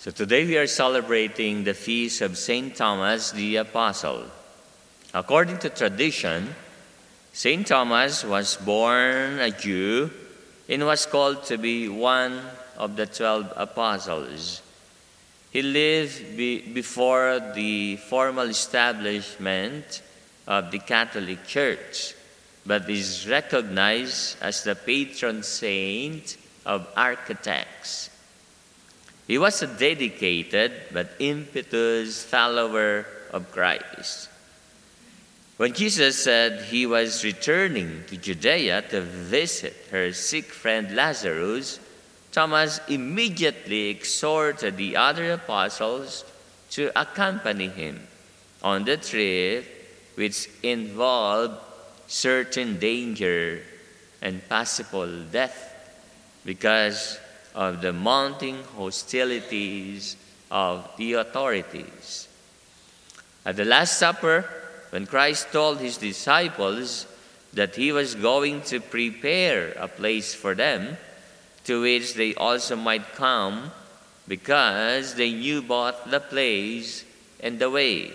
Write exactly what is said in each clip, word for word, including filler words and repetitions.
So today we are celebrating the feast of Saint Thomas the Apostle. According to tradition, Saint Thomas was born a Jew and was called to be one of the twelve apostles. He lived be- before the formal establishment of the Catholic Church, but is recognized as the patron saint of architects. He was a dedicated but impetuous follower of Christ. When Jesus said he was returning to Judea to visit her sick friend Lazarus, Thomas immediately exhorted the other apostles to accompany him on the trip, which involved certain danger and possible death because of the mounting hostilities of the authorities. At the Last Supper, when Christ told his disciples that he was going to prepare a place for them, to which they also might come, because they knew both the place and the way,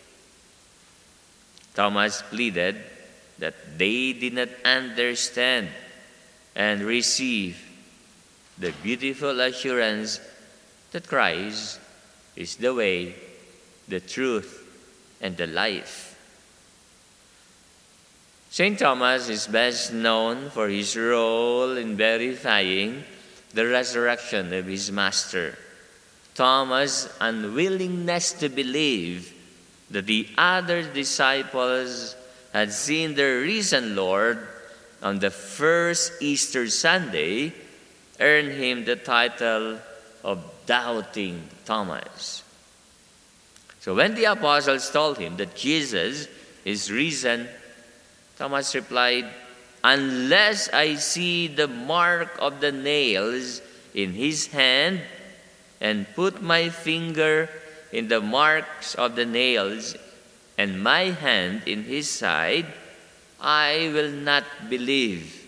Thomas pleaded that they did not understand and receive the beautiful assurance that Christ is the way, the truth, and the life. Saint Thomas is best known for his role in verifying the resurrection of his master. Thomas' unwillingness to believe that the other disciples had seen the risen Lord on the first Easter Sunday earned him the title of Doubting Thomas. So when the apostles told him that Jesus is risen, Thomas replied, "Unless I see the mark of the nails in his hand and put my finger in the marks of the nails and my hand in his side, I will not believe."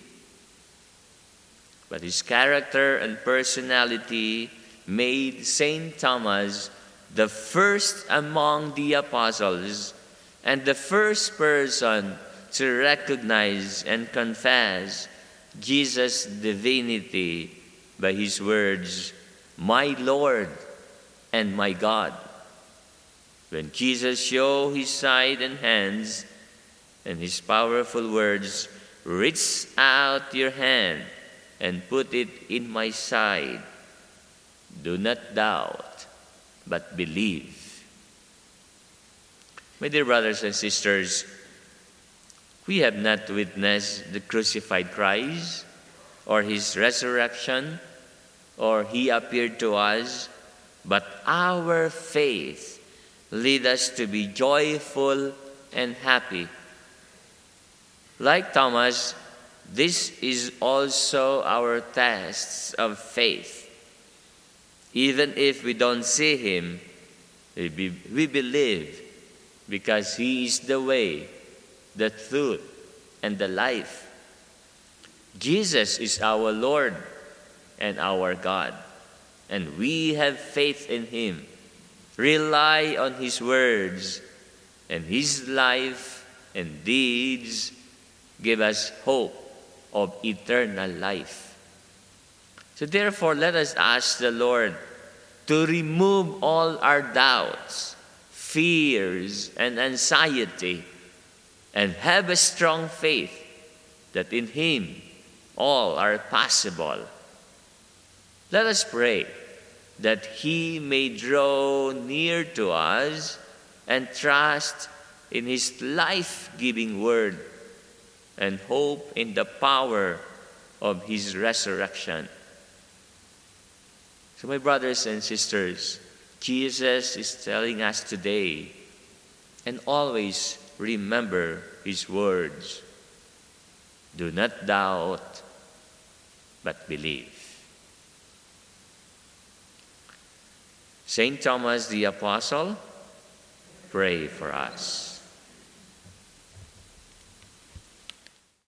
But his character and personality made Saint Thomas the first among the apostles and the first person to recognize and confess Jesus' divinity by his words, "My Lord and my God." When Jesus showed his side and hands and his powerful words, "Reach out your hand and put it in my side. Do not doubt, but believe." My dear brothers and sisters, we have not witnessed the crucified Christ or his resurrection or he appeared to us, but our faith leads us to be joyful and happy. Like Thomas, this is also our test of faith. Even if we don't see him, we, be, we believe because he is the way, the truth, and the life. Jesus is our Lord and our God, and we have faith in him, rely on his words, and his life and deeds give us hope of eternal life. So therefore, let us ask the Lord to remove all our doubts, fears, and anxiety, and have a strong faith that in him all are possible. Let us pray that he may draw near to us and trust in his life-giving word and hope in the power of his resurrection. So my brothers and sisters, Jesus is telling us today, and always remember his words, "Do not doubt, but believe." Saint Thomas the Apostle, pray for us.